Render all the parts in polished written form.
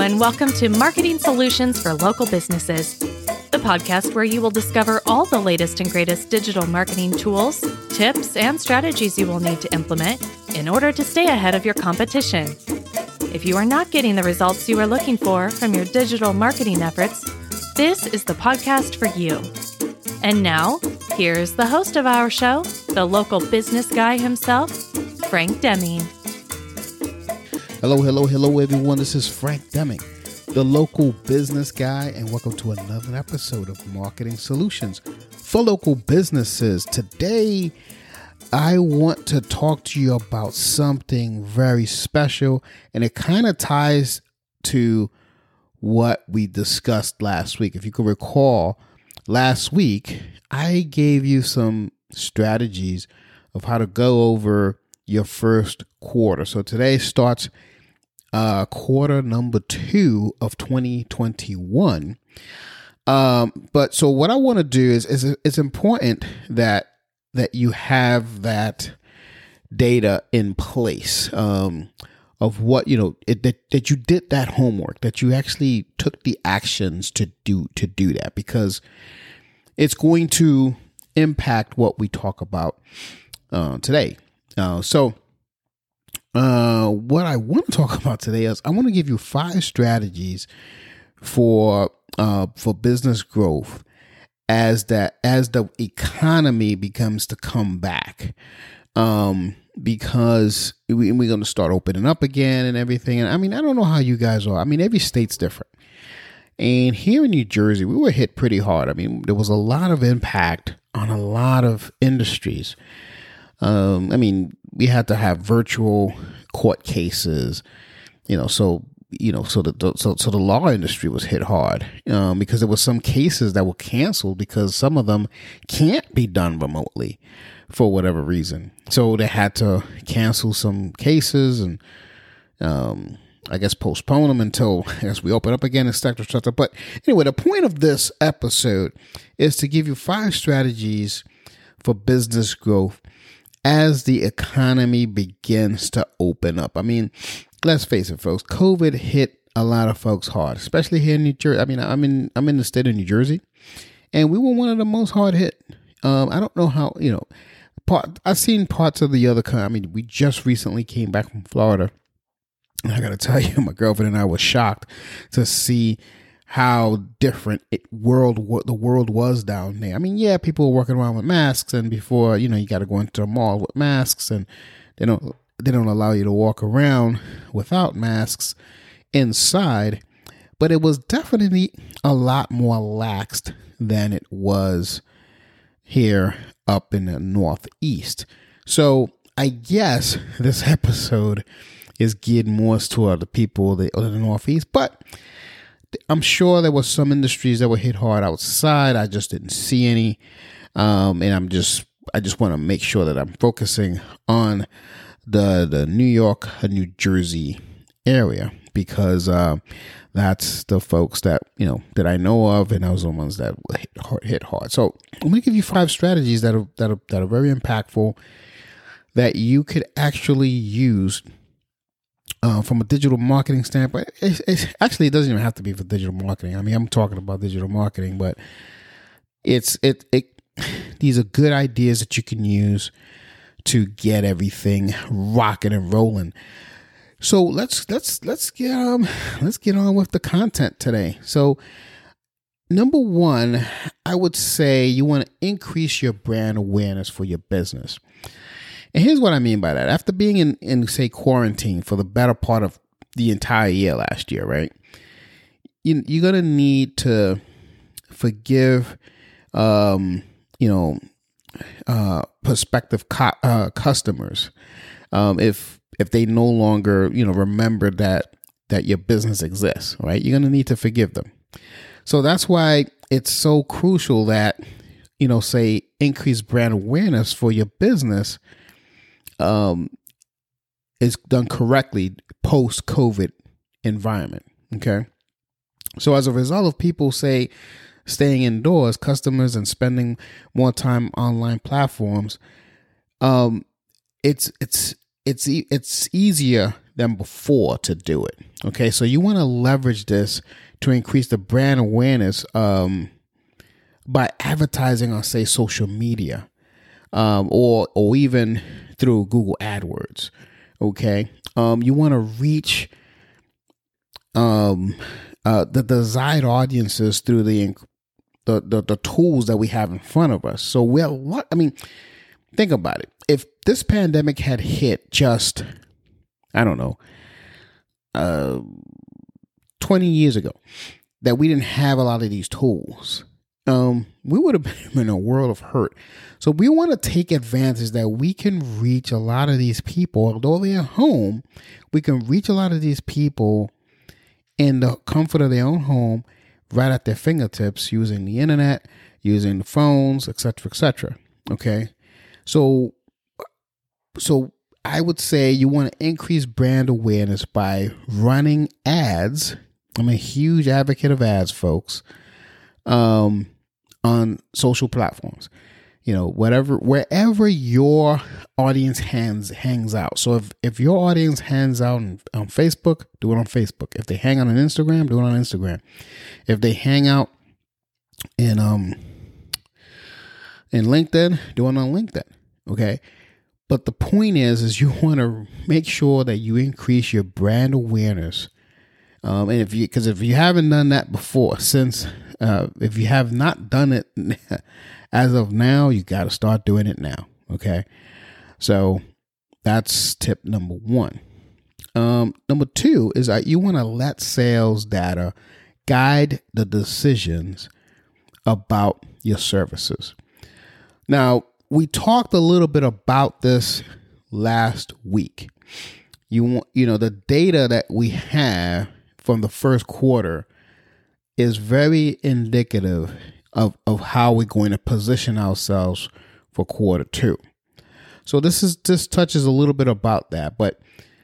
and welcome to Marketing Solutions for Local Businesses, the podcast where you will discover all the latest and greatest digital marketing tools, tips, and strategies you will need to implement in order to stay ahead of your competition. If you are not getting the results you are looking for from your digital marketing efforts, this is the podcast for you. And now, here's the host of our show, the local business guy himself, Frank Deming. Hello, everyone. This is Frank Deming, the local business guy, and welcome to another episode of Marketing Solutions for Local Businesses. Today, I want to talk to you about something very special, and it kind of ties to what we discussed last week. If you could recall, last week, I gave you some strategies of how to go over your first quarter. So today starts quarter number 2 of 2021. But so what I want to do is it's important that you have that data in place of what, that you did that homework, that you actually took the actions to do that, because it's going to impact what we talk about today. What I want to talk about today is I want to give you 5 strategies for business growth as the economy begins to come back, because we're going to start opening up again and everything. And I mean, I don't know how you guys are. I mean, every state's different. And here in New Jersey, we were hit pretty hard. I mean, there was a lot of impact on a lot of industries. We had to have virtual court cases, so the law industry was hit hard, because there were some cases that were canceled because some of them can't be done remotely for whatever reason. So they had to cancel some cases and, I guess postpone them until we open up again, et cetera. But anyway, the point of this episode is to give you 5 strategies for business growth as the economy begins to open up. I mean, let's face it, folks, COVID hit a lot of folks hard, especially here in New Jersey. I mean, I'm in the state of New Jersey, and we were one of the most hard hit. I don't know how, I've seen parts of the other country. I mean, we just recently came back from Florida, and I got to tell you, my girlfriend and I were shocked to see how different the world was down there. I mean, yeah, people were walking around with masks, and before, you got to go into the mall with masks, and they don't allow you to walk around without masks inside. But it was definitely a lot more laxed than it was here up in the Northeast. So I guess this episode is geared more toward the people of the Northeast, but I'm sure there were some industries that were hit hard outside. I just didn't see any. And I just want to make sure that I'm focusing on the New York, New Jersey area, because that's the folks that, that I know of, and those are the ones that were hit hard. So I'm going to give you 5 strategies that are very impactful that you could actually use from a digital marketing standpoint. It doesn't even have to be for digital marketing. I mean, I'm talking about digital marketing, but these are good ideas that you can use to get everything rocking and rolling. So let's get on with the content today. So number 1, I would say you want to increase your brand awareness for your business. And here's what I mean by that. After being in say, quarantine for the better part of the entire year last year, right? You're going to need to forgive, prospective customers if they no longer, remember that your business exists, right? You're going to need to forgive them. So that's why it's so crucial that, say, increase brand awareness for your business is done correctly post-COVID environment. Okay. So as a result of people, say, staying indoors, customers, and spending more time online platforms, it's it's easier than before to do it. Okay, so you want to leverage this to increase the brand awareness by advertising on, say, social media, or even through Google AdWords. Okay, you want to reach the desired audiences through the tools that we have in front of us. So we have think about it. If this pandemic had hit just, I don't know, 20 years ago, that we didn't have a lot of these tools, we would have been in a world of hurt. So we want to take advantage that we can reach a lot of these people, although they're home. We can reach a lot of these people in the comfort of their own home, right at their fingertips, using the internet, using the phones, etc. Okay, so I would say you want to increase brand awareness by running ads. I'm a huge advocate of ads, folks, on social platforms. Wherever your audience hangs out. So if your audience hangs out on Facebook, do it on Facebook. If they hang out on Instagram, do it on Instagram. If they hang out in LinkedIn, do it on LinkedIn. Okay. But the point is you want to make sure that you increase your brand awareness. And if you haven't done that before, if you have not done it as of now, you got to start doing it now. Okay. So that's tip number one. Number two is that you want to let sales data guide the decisions about your services. Now, we talked a little bit about this last week. The data that we have from the first quarter is very indicative of how we're going to position ourselves for quarter two. So this touches a little bit about that, but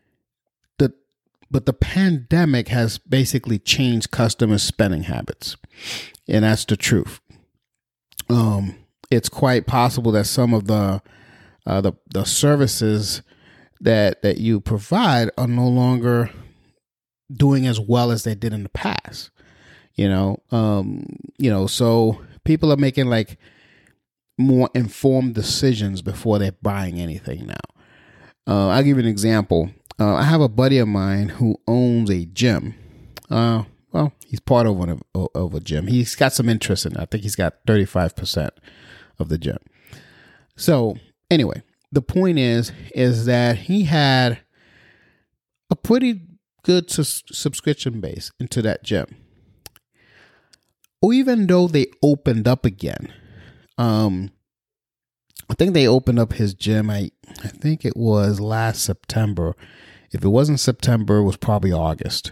the pandemic has basically changed customer spending habits, and that's the truth. It's quite possible that some of the services that you provide are no longer doing as well as they did in the past. So people are making like more informed decisions before they're buying anything now. I'll give you an example. I have a buddy of mine who owns a gym. He's part of a gym. He's got some interest in it. I think he's got 35% of the gym. So anyway, the point is that he had a pretty good subscription base into that gym. Even though they opened up again, I think they opened up his gym. I think it was last September. If it wasn't September, it was probably August.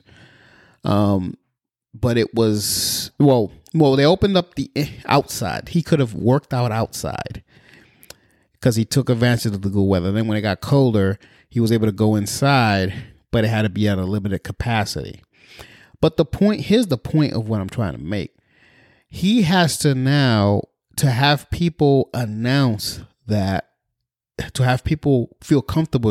But it was, they opened up the outside. He could have worked out outside because he took advantage of the good weather. Then when it got colder, he was able to go inside, but it had to be at a limited capacity. But here's the point of what I'm trying to make. He has to now, to have people announce that, to have people feel comfortable,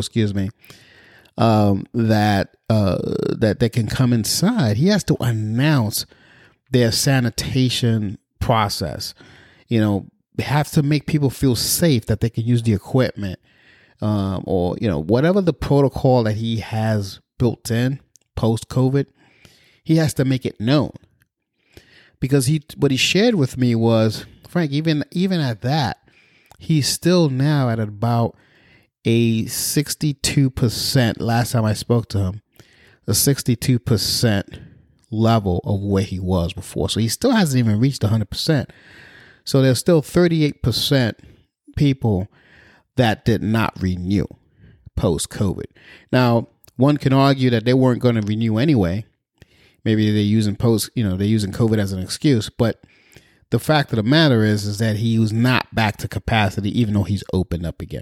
that they can come inside, he has to announce their sanitation process. They have to make people feel safe that they can use the equipment, or whatever the protocol that he has built in post-COVID, he has to make it known. Because what he shared with me was, Frank, even at that, he's still now at about a 62%, last time I spoke to him, a 62% level of where he was before. So he still hasn't even reached 100%. So there's still 38% people that did not renew post-COVID. Now, one can argue that they weren't going to renew anyway. Maybe they're using COVID as an excuse, but the fact of the matter is that he was not back to capacity, even though he's opened up again.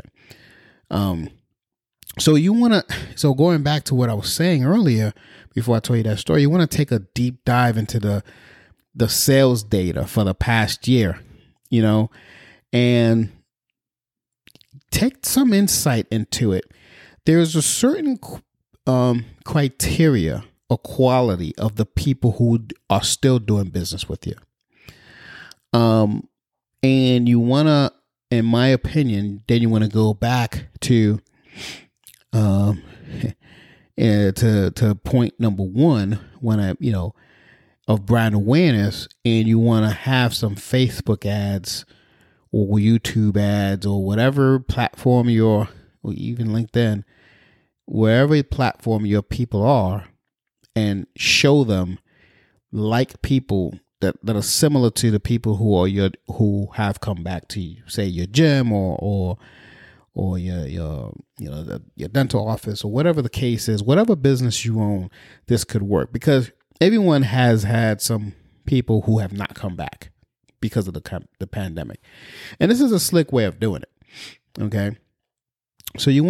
So going back to what I was saying earlier, before I told you that story, you want to take a deep dive into the sales data for the past year, and take some insight into it. there's a certain criteria or quality of the people who are still doing business with you. And you want to, in my opinion, then you want to go back to to point number one, of brand awareness, and you want to have some Facebook ads or YouTube ads or whatever platform or even LinkedIn, wherever platform your people are, and show them like people that are similar to the people who have come back to you, say your gym or your dental office or whatever the case is, whatever business you own, this could work, because everyone has had some people who have not come back because of the pandemic. And this is a slick way of doing it. Okay. So the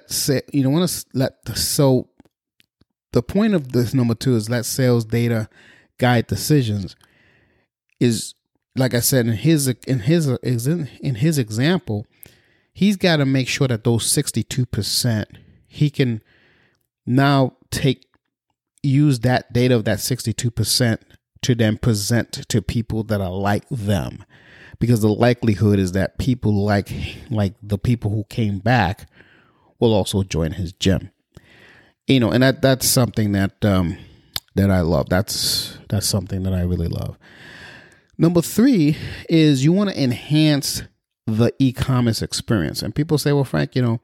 point of this number 2 is let sales data guide decisions. Is, like I said, in his example, he's got to make sure that those 62%, he can now use that data of that 62% to then present to people that are like them, because the likelihood is that people like the people who came back will also join his gym. And that's something that I love. That's something that I really love. Number 3 is you want to enhance the e-commerce experience. And people say, well, Frank, I'm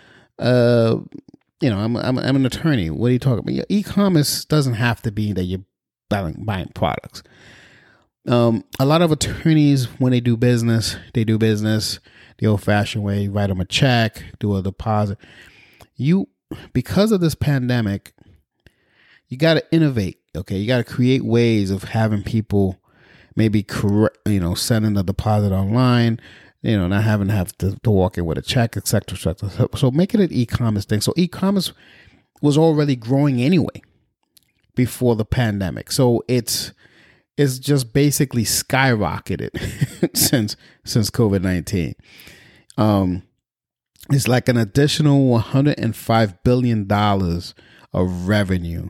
an attorney. What are you talking about? E-commerce doesn't have to be that you're buying products. A lot of attorneys, when they do business the old-fashioned way. Write them a check, do a deposit. Because of this pandemic, you got to innovate. Okay, you got to create ways of having people maybe sending the deposit online. Not having to have to walk in with a check, et cetera, et cetera. So make it an e-commerce thing. So e-commerce was already growing anyway before the pandemic. So it's just basically skyrocketed since COVID-19. It's like an additional $105 billion of revenue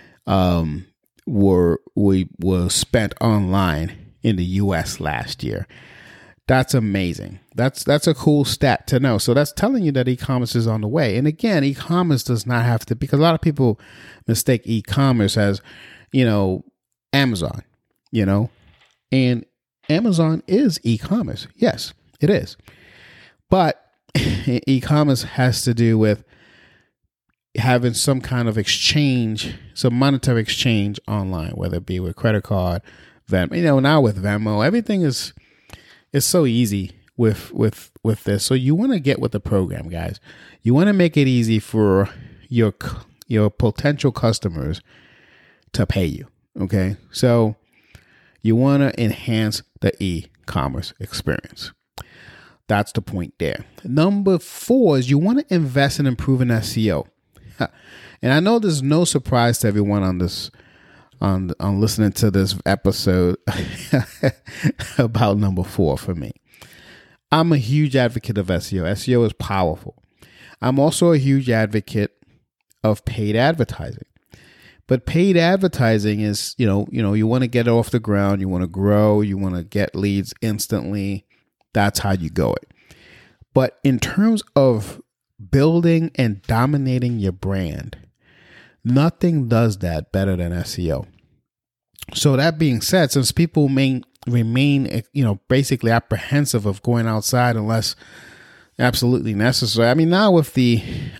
were spent online in the U.S. last year. That's amazing. That's a cool stat to know. So that's telling you that e-commerce is on the way. And again, e-commerce does not have to, because a lot of people mistake e-commerce as, Amazon, and Amazon is e-commerce. Yes, it is. But e-commerce has to do with having some kind of exchange, some monetary exchange online, whether it be with credit card, Venmo. Now with Venmo, everything is so easy with this. So you want to get with the program, guys. You want to make it easy for your potential customers to pay you. Okay. So you want to enhance the e-commerce experience. That's the point there. Number 4 is you want to invest in improving SEO. And I know there's no surprise to everyone on this, on listening to this episode about number 4 for me. I'm a huge advocate of SEO. SEO is powerful. I'm also a huge advocate of paid advertising. But paid advertising is, you want to get it off the ground, you want to grow, you want to get leads instantly. That's how you go it. But in terms of building and dominating your brand, nothing does that better than SEO. So that being said, since people may remain, basically apprehensive of going outside unless absolutely necessary. I mean, now with the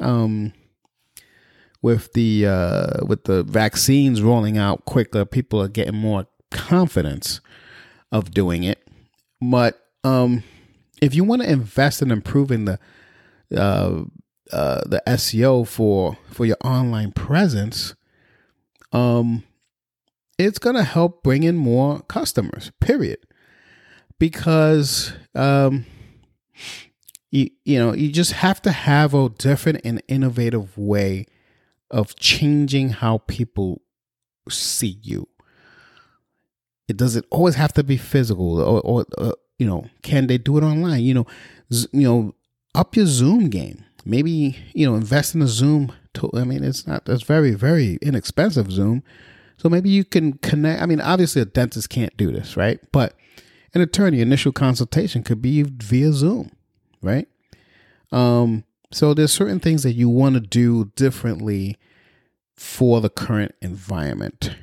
vaccines rolling out quicker, people are getting more confidence of doing it. But if you want to invest in improving the SEO for your online presence, it's going to help bring in more customers, period. Because, you just have to have a different and innovative way of changing how people see you. It doesn't always have to be physical or can they do it online? Up your Zoom game. maybe, invest in a Zoom tool. I mean, it's very, very inexpensive Zoom. So maybe you can connect. I mean, obviously a dentist can't do this, right? But an attorney, initial consultation could be via Zoom, right? So there's certain things that you want to do differently for the current environment.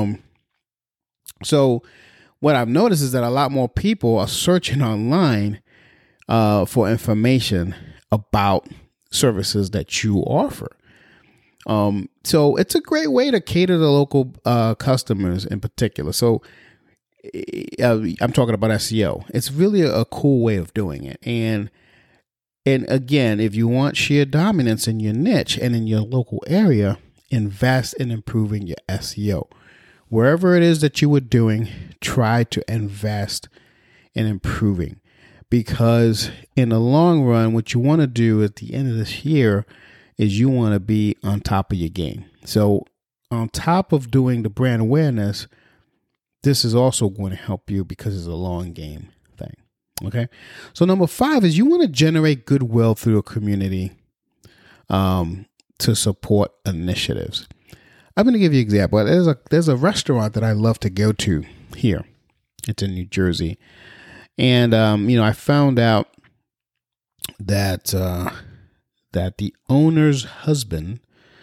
So what I've noticed is that a lot more people are searching online for information about services that you offer. So it's a great way to cater to local customers in particular. So I'm talking about SEO. It's really a cool way of doing it. And again, if you want sheer dominance in your niche and in your local area, invest in improving your SEO. Wherever it is that you were doing, try to invest in improving. Because in the long run, what you want to do at the end of this year is you want to be on top of your game. So on top of doing the brand awareness, this is also going to help you because it's a long game thing. Okay. So number 5 is you want to generate goodwill through a community to support initiatives. I'm going to give you an example. There's a restaurant that I love to go to here. It's in New Jersey. And, I found out that the owner's husband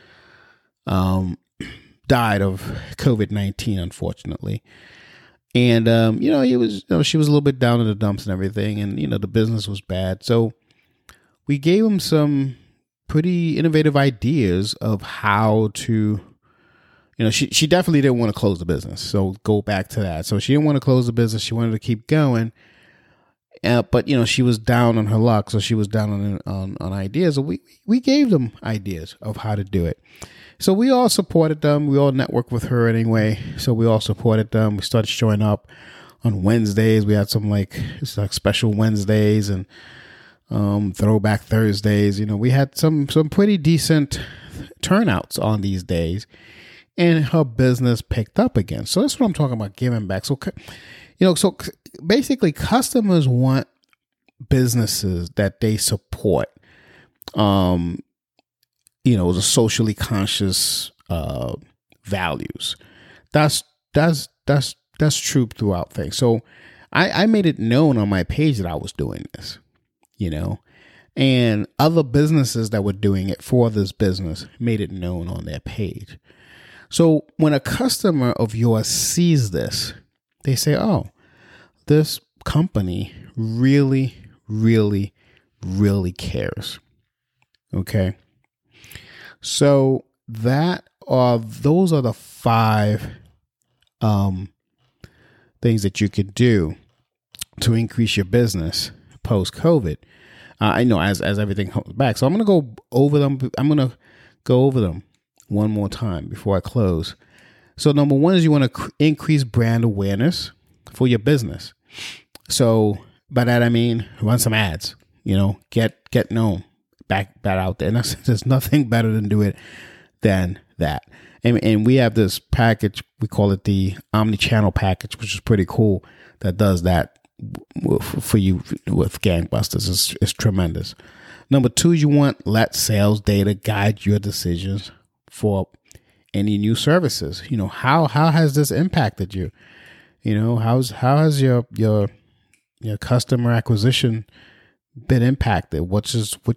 died of COVID-19, unfortunately. And, she was a little bit down in the dumps and everything. And, the business was bad. So we gave him some pretty innovative ideas of how to, she definitely didn't want to close the business. So go back to that. So she didn't want to close the business. She wanted to keep going. But, she was down on her luck. So she was down on ideas. So we gave them ideas of how to do it. So we all supported them. We all networked with her anyway. So we all supported them. We started showing up on Wednesdays. We had some like special Wednesdays and throwback Thursdays. We had some pretty decent turnouts on these days. And her business picked up again. So that's what I'm talking about, giving back. So, so basically customers want businesses that they support, the socially conscious values. That's true throughout things. So I made it known on my page that I was doing this, and other businesses that were doing it for this business made it known on their page. So when a customer of yours sees this, they say, oh, this company really, really, really cares. Okay. So those are the 5 things that you could do to increase your business post-COVID. I know as everything comes back. So I'm going to go over them. I'm going to go over them one more time before I close. So number 1 is you want to increase brand awareness for your business. So by that, I mean, run some ads, get known back out there. And there's nothing better than do it than that. And we have this package, we call it the omni-channel package, which is pretty cool, that does that for you with gangbusters. It's tremendous. Number 2, you want let sales data guide your decisions for any new services. How has this impacted you? How has your customer acquisition been impacted? Which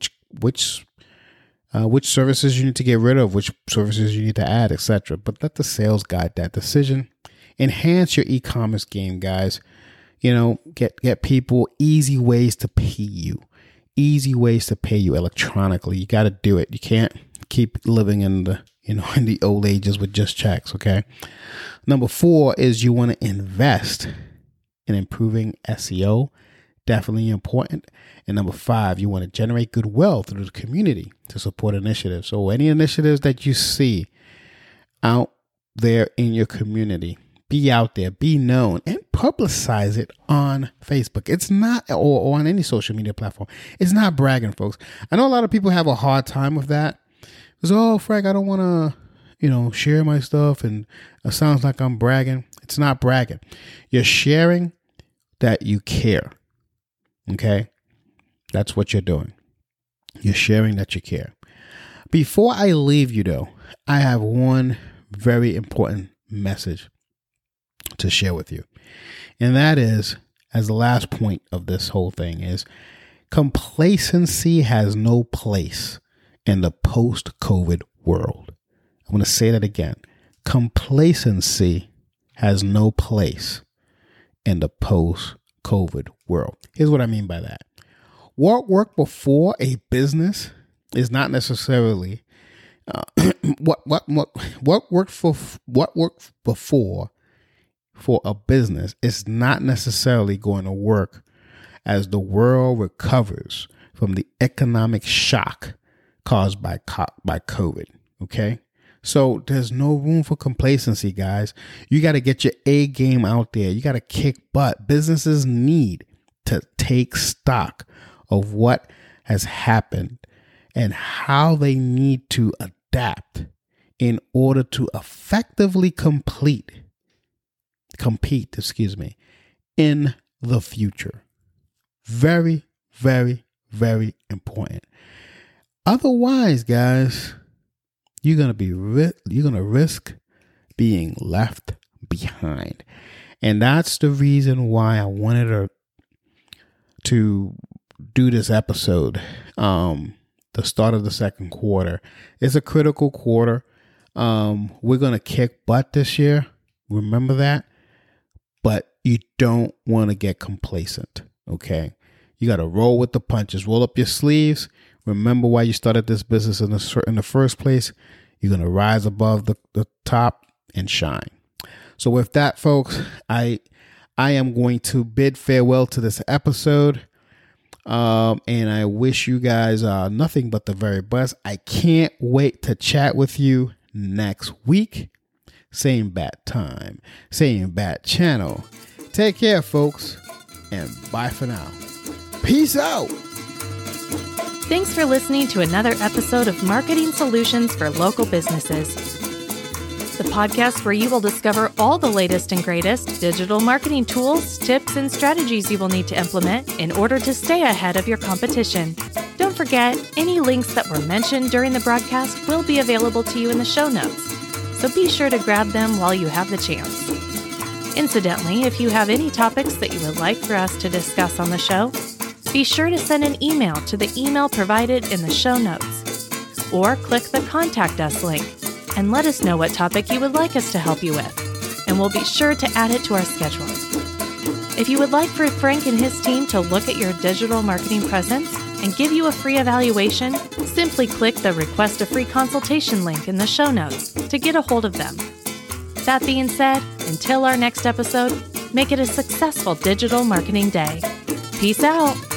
services you need to get rid of, which services you need to add, etc. But let the sales guide that decision. Enhance your e-commerce game, guys. Get people easy ways to pay you. Easy ways to pay you electronically. You got to do it. You can't keep living in the old ages with just checks. Okay. Number 4 is you want to invest in improving SEO. Definitely important. And number 5, you want to generate goodwill through the community to support initiatives. So any initiatives that you see out there in your community, be out there, be known, and publicize it on Facebook. It's not, or on any social media platform. It's not bragging, folks. I know a lot of people have a hard time with that. Because, oh, Frank, I don't want to, share my stuff, and it sounds like I'm bragging. It's not bragging. You're sharing that you care. Okay? That's what you're doing. You're sharing that you care. Before I leave you, though, I have one very important message to share with you. And that is, as the last point of this whole thing, is complacency has no place in the post-COVID world. I'm going to say that again. Complacency has no place in the post-COVID world. Here's what I mean by that. What worked before a business is not necessarily what worked before for a business is not necessarily going to work as the world recovers from the economic shock caused by COVID. Okay. So there's no room for complacency, guys. You got to get your A game out there. You got to kick butt. Businesses need to take stock of what has happened and how they need to adapt in order to effectively compete, in the future. Very, very, very important. Otherwise, guys, you're gonna risk being left behind, and that's the reason why I wanted to do this episode. The start of the second quarter is a critical quarter. We're gonna kick butt this year. Remember that, but you don't want to get complacent. Okay, you got to roll with the punches. Roll up your sleeves. Remember why you started this business in the first place. You're going to rise above the top and shine. So with that, folks, I am going to bid farewell to this episode. And I wish you guys nothing but the very best. I can't wait to chat with you next week. Same bat time, same bat channel. Take care, folks, and bye for now. Peace out. Thanks for listening to another episode of Marketing Solutions for Local Businesses, the podcast where you will discover all the latest and greatest digital marketing tools, tips, and strategies you will need to implement in order to stay ahead of your competition. Don't forget, any links that were mentioned during the broadcast will be available to you in the show notes, so be sure to grab them while you have the chance. Incidentally, if you have any topics that you would like for us to discuss on the show, be sure to send an email to the email provided in the show notes, or click the Contact Us link and let us know what topic you would like us to help you with, and we'll be sure to add it to our schedule. If you would like for Frank and his team to look at your digital marketing presence and give you a free evaluation, simply click the Request a Free Consultation link in the show notes to get a hold of them. That being said, until our next episode, make it a successful digital marketing day. Peace out.